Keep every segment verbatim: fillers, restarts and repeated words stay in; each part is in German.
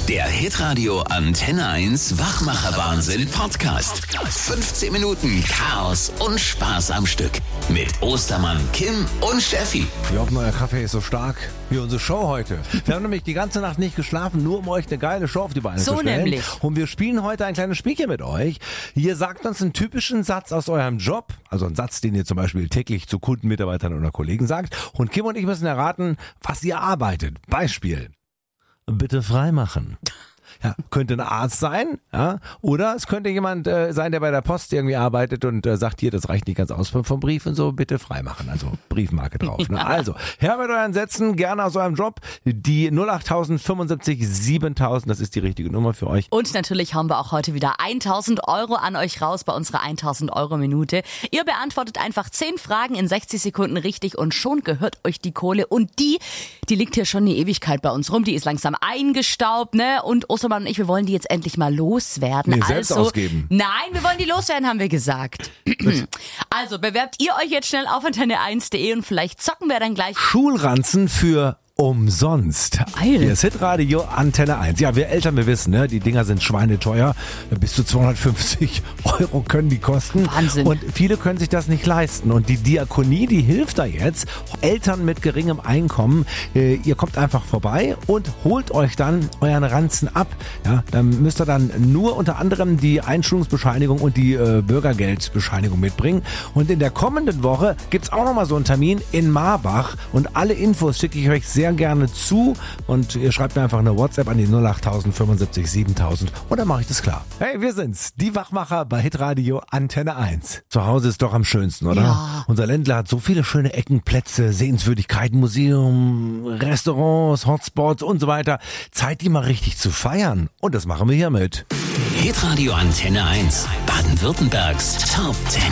Der Hitradio Antenne eins Wachmacher-Wahnsinn Podcast. fünfzehn Minuten Chaos und Spaß am Stück. Mit Ostermann, Kim und Steffi. Wir hoffen, euer Kaffee ist so stark wie unsere Show heute. Wir haben nämlich die ganze Nacht nicht geschlafen, nur um euch eine geile Show auf die Beine so zu stellen. Nämlich. Und wir spielen heute ein kleines Spielchen mit euch. Ihr sagt uns einen typischen Satz aus eurem Job, also einen Satz, den ihr zum Beispiel täglich zu Kunden, Mitarbeitern oder Kollegen sagt. Und Kim und ich müssen erraten, was ihr arbeitet. Beispiel. Bitte freimachen. Ja, könnte ein Arzt sein, ja, oder es könnte jemand äh, sein, der bei der Post irgendwie arbeitet und äh, sagt, hier, das reicht nicht ganz aus vom Brief und so, bitte freimachen, also Briefmarke drauf. Ne? Also, her mit euren Sätzen, gerne aus eurem Job, die null acht fünfundsiebzig siebentausend, das ist die richtige Nummer für euch. Und natürlich haben wir auch heute wieder tausend Euro an euch raus bei unserer tausend Euro Minute. Ihr beantwortet einfach zehn Fragen in sechzig Sekunden richtig und schon gehört euch die Kohle. Und die, die liegt hier schon eine Ewigkeit bei uns rum, die ist langsam eingestaubt, ne, und Ostermann und ich, wir wollen die jetzt endlich mal loswerden. Nee, selbst also, ausgeben. Nein, wir wollen die loswerden, haben wir gesagt. Also, bewerbt ihr euch jetzt schnell auf antenne eins punkt de und vielleicht zocken wir dann gleich Schulranzen für umsonst. Geil. Hier ist Hitradio Antenne eins. Ja, wir Eltern, wir wissen, ne, die Dinger sind schweineteuer. Bis zu zweihundertfünfzig Euro können die kosten. Wahnsinn. Und viele können sich das nicht leisten. Und die Diakonie, die hilft da jetzt. Eltern mit geringem Einkommen, äh, ihr kommt einfach vorbei und holt euch dann euren Ranzen ab. Ja, dann müsst ihr dann nur unter anderem die Einschulungsbescheinigung und die äh, Bürgergeldbescheinigung mitbringen. Und in der kommenden Woche gibt's auch nochmal so einen Termin in Marbach. Und alle Infos schicke ich euch sehr gerne zu und ihr schreibt mir einfach eine WhatsApp an die null acht fünfundsiebzig siebentausend und dann mache ich das klar. Hey, wir sind's, die Wachmacher bei Hitradio Antenne eins. Zu Hause ist doch am schönsten, oder? Ja. Unser Ländler hat so viele schöne Ecken, Plätze, Sehenswürdigkeiten, Museum, Restaurants, Hotspots und so weiter. Zeit, die mal richtig zu feiern. Und das machen wir hiermit. Hitradio Antenne eins. Baden-Württembergs Top zehn.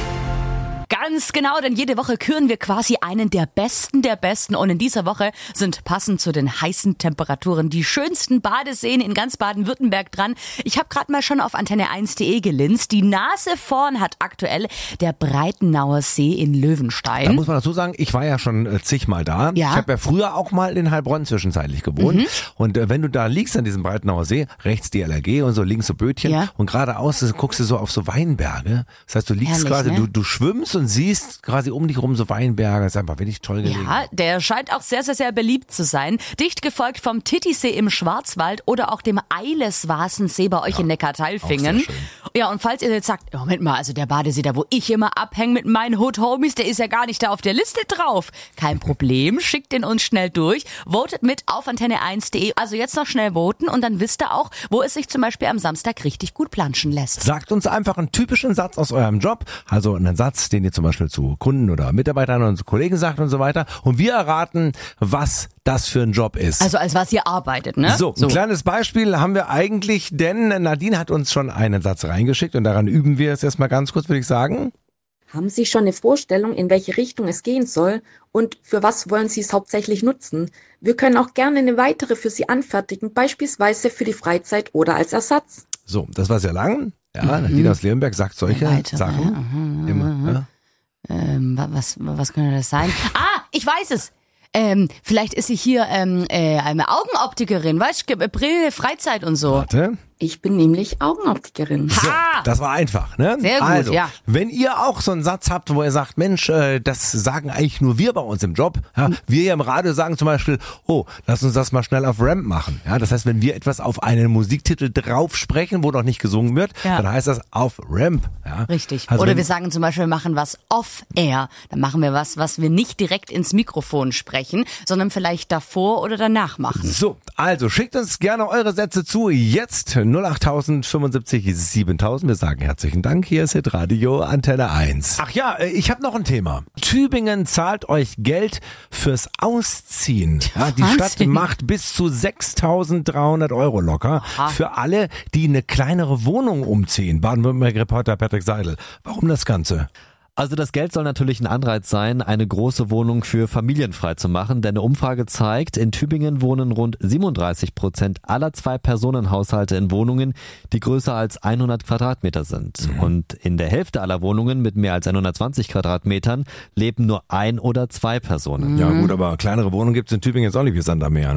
Ganz genau, denn jede Woche küren wir quasi einen der Besten der Besten. Und in dieser Woche sind passend zu den heißen Temperaturen die schönsten Badeseen in ganz Baden-Württemberg dran. Ich habe gerade mal schon auf antenne eins punkt de gelinst. Die Nase vorn hat aktuell der Breitenauer See in Löwenstein. Da muss man dazu sagen, ich war ja schon äh, zigmal da. Ja. Ich habe ja früher auch mal in Heilbronn zwischenzeitlich gewohnt. Mhm. Und äh, wenn du da liegst an diesem Breitenauer See, rechts die L R G und so links so Bötchen Ja. und geradeaus äh, guckst du so auf so Weinberge. Das heißt, du liegst Herrlich, quasi, ne? du, du schwimmst und siehst quasi um dich rum so Weinberge. Das ist einfach wirklich toll gelegen. Ja, der scheint auch sehr, sehr, sehr beliebt zu sein. Dicht gefolgt vom Titisee im Schwarzwald oder auch dem Eileswasensee bei euch Ja, in Neckarteilfingen. auch sehr schön. Ja, und falls ihr jetzt sagt, Moment mal, also der Badesee, da wo ich immer abhänge mit meinen Hood-Homies, der ist ja gar nicht da auf der Liste drauf. Kein Problem, schickt den uns schnell durch. Votet mit auf antenne eins punkt de. Also jetzt noch schnell voten und dann wisst ihr auch, wo es sich zum Beispiel am Samstag richtig gut planschen lässt. Sagt uns einfach einen typischen Satz aus eurem Job. Also einen Satz, den ihr zum Beispiel zu Kunden oder Mitarbeitern und Kollegen sagt und so weiter. Und wir erraten, was das für ein Job ist. Also als was ihr arbeitet, ne? So, ein kleines Beispiel haben wir eigentlich, denn Nadine hat uns schon einen Satz reingeschickt und daran üben wir es erstmal ganz kurz, würde ich sagen. Haben Sie schon eine Vorstellung, in welche Richtung es gehen soll und für was wollen Sie es hauptsächlich nutzen? Wir können auch gerne eine weitere für Sie anfertigen, beispielsweise für die Freizeit oder als Ersatz. So, das war sehr lang. Ja, mhm. Nadine aus Leonberg sagt solche Weitere, Sachen. ja, aha, Immer. Ja. Ähm, wa- was, was könnte das sein? Ah, ich weiß es. Ähm, vielleicht ist sie hier ähm, äh, eine Augenoptikerin, weißt du, Brille, Freizeit und so. Warte. Ich bin nämlich Augenoptikerin. So, Ha! das war einfach, ne? Sehr gut, also, ja. Wenn ihr auch so einen Satz habt, wo ihr sagt, Mensch, äh, das sagen eigentlich nur wir bei uns im Job. Ja, wir hier im Radio sagen zum Beispiel, oh, lass uns das mal schnell auf Ramp machen. Ja, das heißt, wenn wir etwas auf einen Musiktitel drauf sprechen, wo noch nicht gesungen wird, Ja. dann heißt das auf Ramp. Ja? Richtig. Also Oder wenn, wir sagen zum Beispiel, wir machen was off-air. Dann machen wir was, was wir nicht direkt ins Mikrofon sprechen, sondern vielleicht davor oder danach machen. So, also schickt uns gerne eure Sätze zu. Jetzt null acht fünfundsiebzig siebentausend. Wir sagen herzlichen Dank. Hier ist Hitradio Antenne eins. Ach ja, ich habe noch ein Thema. Tübingen zahlt euch Geld fürs Ausziehen. Ja, die Wahnsinn. Stadt macht bis zu sechstausenddreihundert Euro locker Aha. für alle, die eine kleinere Wohnung umziehen. Baden-Württemberg-Reporter Patrick Seidel. Warum das Ganze? Also das Geld soll natürlich ein Anreiz sein, eine große Wohnung für familienfrei zu machen, denn eine Umfrage zeigt, in Tübingen wohnen rund siebenunddreißig Prozent aller Zwei-Personen-Haushalte in Wohnungen, die größer als hundert Quadratmeter sind. Mhm. Und in der Hälfte aller Wohnungen mit mehr als hundertzwanzig Quadratmetern leben nur ein oder zwei Personen. Ja gut, aber kleinere Wohnungen gibt es in Tübingen jetzt auch nicht wie Sand am Meer, ne?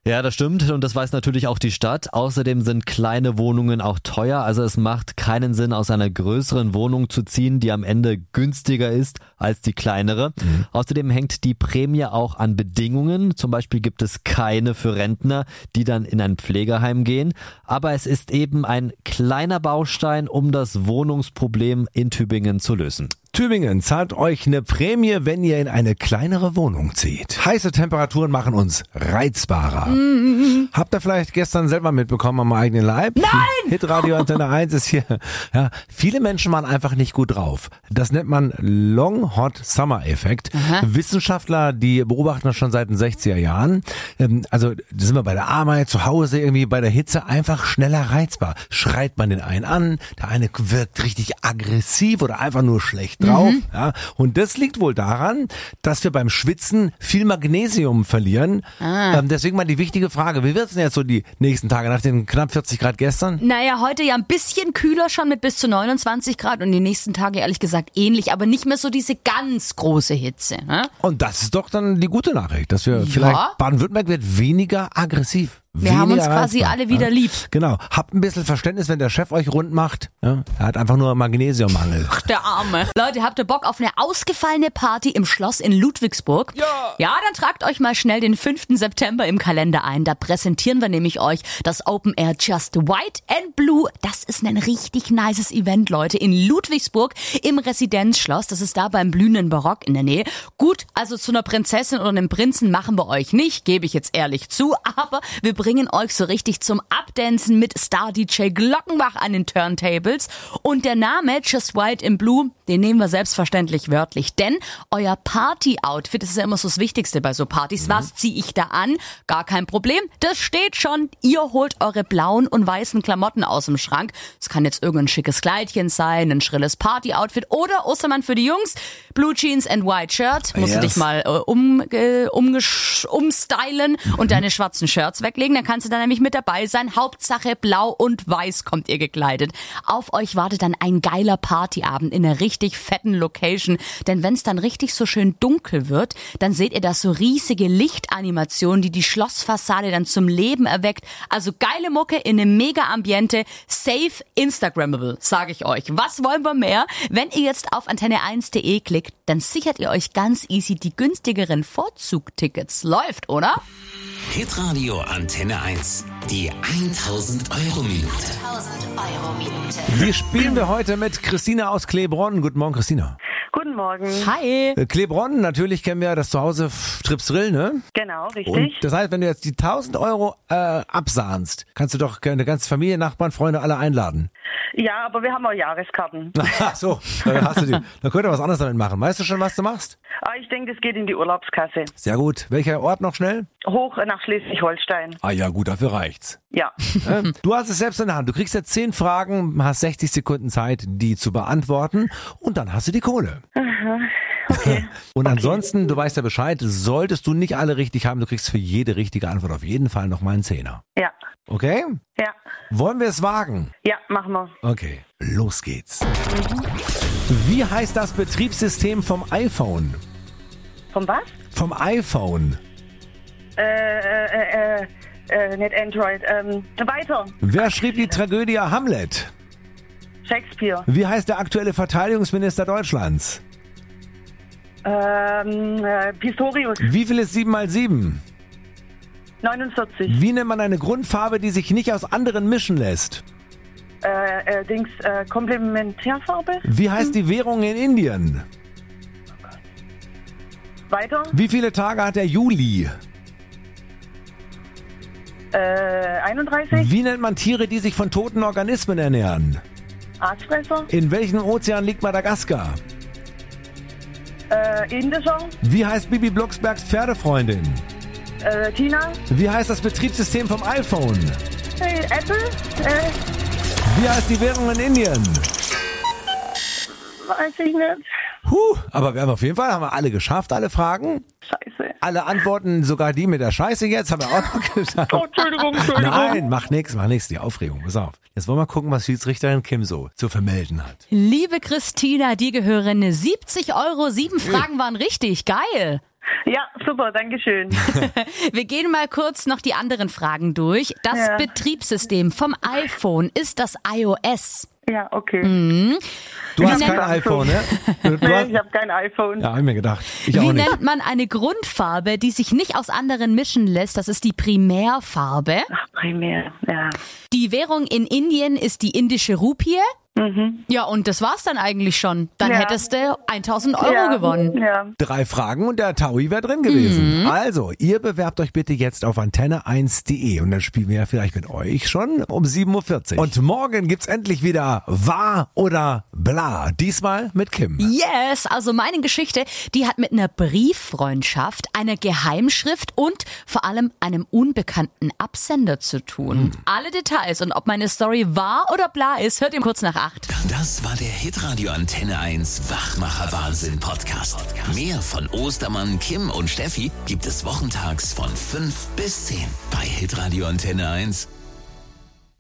Ja, das stimmt und das weiß natürlich auch die Stadt. Außerdem sind kleine Wohnungen auch teuer, also es macht keinen Sinn, aus einer größeren Wohnung zu ziehen, die am Ende günstiger ist als die kleinere. Mhm. Außerdem hängt die Prämie auch an Bedingungen. Zum Beispiel gibt es keine für Rentner, die dann in ein Pflegeheim gehen. Aber es ist eben ein kleiner Baustein, um das Wohnungsproblem in Tübingen zu lösen. Tübingen zahlt euch eine Prämie, wenn ihr in eine kleinere Wohnung zieht. Heiße Temperaturen machen uns reizbarer. Mm-hmm. Habt ihr vielleicht gestern selber mitbekommen am eigenen Leib? Nein! Hitradio Antenne eins ist hier. Ja, viele Menschen waren einfach nicht gut drauf. Das nennt man Long Hot Summer Effekt. Aha. Wissenschaftler, die beobachten das schon seit den sechziger Jahren. Also da sind wir bei der Arbeit, zu Hause irgendwie bei der Hitze einfach schneller reizbar. Schreit man den einen an, der eine wirkt richtig aggressiv oder einfach nur schlecht drauf. Mhm. Ja, und das liegt wohl daran, dass wir beim Schwitzen viel Magnesium verlieren. Ah. Ähm, deswegen mal die wichtige Frage, wie wird's denn jetzt so die nächsten Tage nach den knapp vierzig Grad gestern? Naja, heute ja ein bisschen kühler schon mit bis zu neunundzwanzig Grad und die nächsten Tage ehrlich gesagt ähnlich, aber nicht mehr so diese ganz große Hitze. Ne? Und das ist doch dann die gute Nachricht, dass wir ja. vielleicht, Baden-Württemberg wird weniger aggressiv. Wir haben uns quasi reizbar. alle wieder ja. lieb. Genau. Habt ein bisschen Verständnis, wenn der Chef euch rund macht. Ja, er hat einfach nur Magnesiummangel. Ach, der Arme. Leute, habt ihr Bock auf eine ausgefallene Party im Schloss in Ludwigsburg? Ja. Ja, dann tragt euch mal schnell den fünften September im Kalender ein. Da präsentieren wir nämlich euch das Open Air Just White and Blue. Das ist ein richtig nices Event, Leute, in Ludwigsburg im Residenzschloss. Das ist da beim blühenden Barock in der Nähe. Gut, also zu einer Prinzessin oder einem Prinzen machen wir euch nicht, gebe ich jetzt ehrlich zu. Aber wir bringen euch so richtig zum Abdancen mit Star-D J Glockenbach an den Turntables. Und der Name Just White in Blue, den nehmen wir selbstverständlich wörtlich. Denn euer Party-Outfit, das ist ja immer so das Wichtigste bei so Partys. Mhm. Was ziehe ich da an? Gar kein Problem. Das steht schon. Ihr holt eure blauen und weißen Klamotten aus dem Schrank. Es kann jetzt irgendein schickes Kleidchen sein, ein schrilles Party-Outfit oder Ostermann für die Jungs. Blue Jeans and White Shirt. Musst yes. du dich mal äh, um, äh, umgesch- umstylen mhm. und deine schwarzen Shirts weglegen. Dann kannst du da nämlich mit dabei sein. Hauptsache blau und weiß kommt ihr gekleidet. Auf euch wartet dann ein geiler Partyabend in einer richtig fetten Location. Denn wenn es dann richtig so schön dunkel wird, dann seht ihr da so riesige Lichtanimationen, die die Schlossfassade dann zum Leben erweckt. Also geile Mucke in einem Mega-Ambiente. Safe Instagrammable, sage ich euch. Was wollen wir mehr? Wenn ihr jetzt auf antenne eins punkt de klickt, dann sichert ihr euch ganz easy die günstigeren Vorzugtickets. Läuft, oder? Hitradio Antenne eins. Die tausend Euro Minute. tausend Euro Minute. Die spielen wir heute mit Christina aus Klebronn. Guten Morgen, Christina. Guten Morgen. Hi. Klebronn, natürlich kennen wir ja das Zuhause Tripsdrill, ne? Genau, richtig. Und das heißt, wenn du jetzt die tausend Euro äh, absahnst, kannst du doch eine ganze Familie, Nachbarn, Freunde alle einladen. Ja, aber wir haben auch Jahreskarten. Ach so, dann hast du die. Dann könnt ihr was anderes damit machen. Weißt du schon, was du machst? Ah, ich denke, das geht in die Urlaubskasse. Sehr gut. Welcher Ort noch schnell? Hoch nach Schleswig-Holstein. Ah ja, gut, dafür reicht's. Ja. Ähm, du hast es selbst in der Hand. Du kriegst jetzt zehn Fragen, hast sechzig Sekunden Zeit, die zu beantworten und dann hast du die Kohle. Aha. Okay. Und okay. ansonsten, du weißt ja Bescheid, solltest du nicht alle richtig haben, du kriegst für jede richtige Antwort auf jeden Fall nochmal einen Zehner. Ja. Okay? Ja. Wollen wir es wagen? Ja, machen wir. Okay, los geht's. Mhm. Wie heißt das Betriebssystem vom iPhone? Vom was? Vom iPhone. Äh, äh, äh, äh, nicht Android. Ähm, weiter. Wer schrieb die Tragödie Hamlet? Shakespeare. Wie heißt der aktuelle Verteidigungsminister Deutschlands? Ähm, äh, Pistorius. Wie viel ist sieben mal sieben? neunundvierzig. Wie nennt man eine Grundfarbe, die sich nicht aus anderen mischen lässt? Äh, äh, Dings, äh, Komplementärfarbe. Wie heißt die Währung in Indien? Weiter. Wie viele Tage hat der Juli? Äh, einunddreißig. Wie nennt man Tiere, die sich von toten Organismen ernähren? Aasfresser. In welchem Ozean liegt Madagaskar? Äh, Indischer. Wie heißt Bibi Blocksbergs Pferdefreundin? Äh, Tina. Wie heißt das Betriebssystem vom iPhone? Hey, Apple. Äh, Wie heißt die Währung in Indien? weiß ich nicht. Huh, aber wir haben auf jeden Fall, haben wir alle geschafft, alle Fragen. Scheiße. Alle Antworten, sogar die mit der Scheiße jetzt, haben wir auch noch geschafft. Oh, Entschuldigung, Entschuldigung. Nein, mach nix, mach nix, die Aufregung, pass auf. Jetzt wollen wir gucken, was Schiedsrichterin Kim so zu vermelden hat. Liebe Christina, dir gehören siebzig Euro, sieben Fragen waren richtig, geil. Ja, super, danke schön. Wir gehen mal kurz noch die anderen Fragen durch. Das Ja. Betriebssystem vom iPhone ist das iOS. Ja, okay. Mhm. Du hast Wie kein nennt- iPhone, ne? Du, du Nee, hast, ich habe kein iPhone. ja, hab ich mir gedacht. Ich auch Wie nicht. nennt man eine Grundfarbe, die sich nicht aus anderen mischen lässt? Das ist die Primärfarbe. Ach, primär, ja. Die Währung in Indien ist die indische Rupie. Mhm. Ja, und das war's dann eigentlich schon. Dann Ja. hättest du tausend Euro ja. gewonnen. Ja. Drei Fragen und der Taui wäre drin gewesen. Mhm. Also, ihr bewerbt euch bitte jetzt auf antenne eins punkt de und dann spielen wir ja vielleicht mit euch schon um sieben Uhr vierzig. Und morgen gibt's endlich wieder Wahr oder Bla. Diesmal mit Kim. Yes, also meine Geschichte, die hat mit einer Brieffreundschaft, einer Geheimschrift und vor allem einem unbekannten Absender zu tun. Alle Details und ob meine Story wahr oder bla ist, hört ihr kurz nach acht. Das war der Hitradio Antenne eins Wachmacher Wahnsinn Podcast. Mehr von Ostermann, Kim und Steffi gibt es wochentags von fünf bis zehn bei Hitradio Antenne eins.